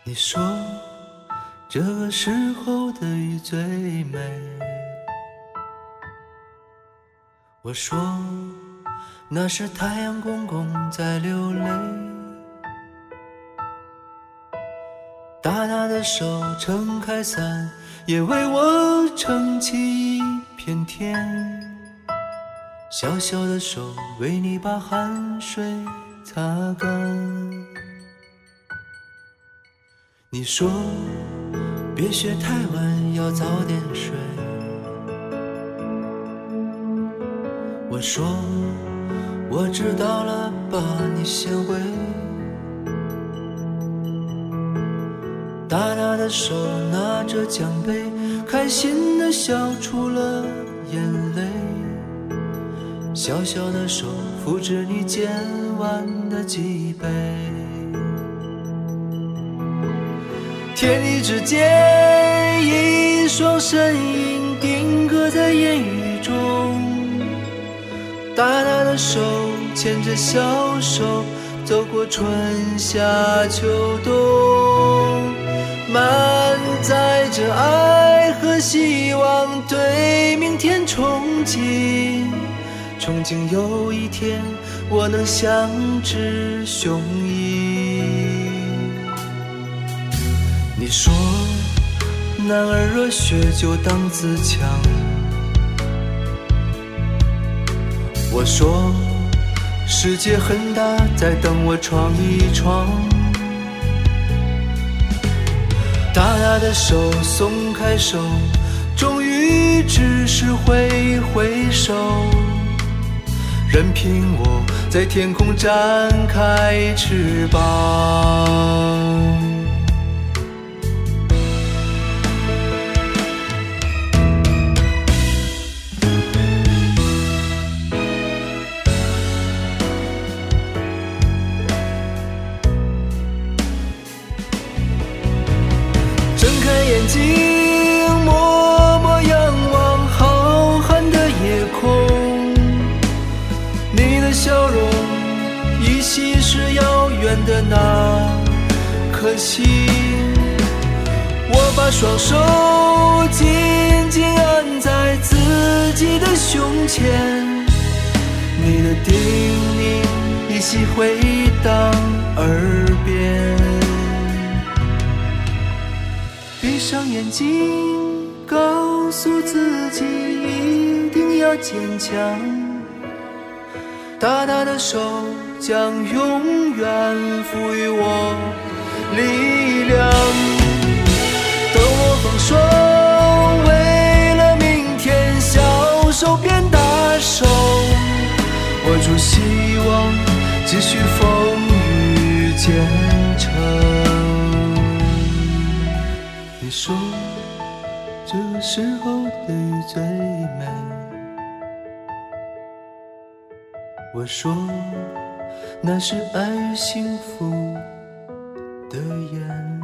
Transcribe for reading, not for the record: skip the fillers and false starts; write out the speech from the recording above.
你说这个时候的雨最美，我说那是太阳公公在流泪。大大的手撑开伞，也为我撑起一片天。小小的手为你把汗水擦干。你说别学太晚，要早点睡。我说我知道了，把你先回。大大的手拿着奖杯，开心地笑出了眼泪。小小的手扶着你健弯的脊背。天地之间，一双身影定格在烟雨中。大大的手牵着小手，走过春夏秋冬，满载着爱和希望，对明天憧憬。憧憬有一天我能像只雄鹰。你说男儿热血就当自强，我说世界很大，在等我闯一闯。大大的手松开手，终于只是挥挥手，任凭我在天空展开翅膀。睁开眼睛，默默仰望浩瀚的夜空，你的笑容依稀是遥远的那颗星。我把双手紧紧按在自己的胸前，你的叮咛依稀回荡耳边。闭上眼睛，告诉自己一定要坚强。大大的手将永远赋予我力量。等我放手，为了明天，小手变大手，握住希望，继续风雨兼程。你说这个时候的雨最美，我说那是爱与幸福的眼泪。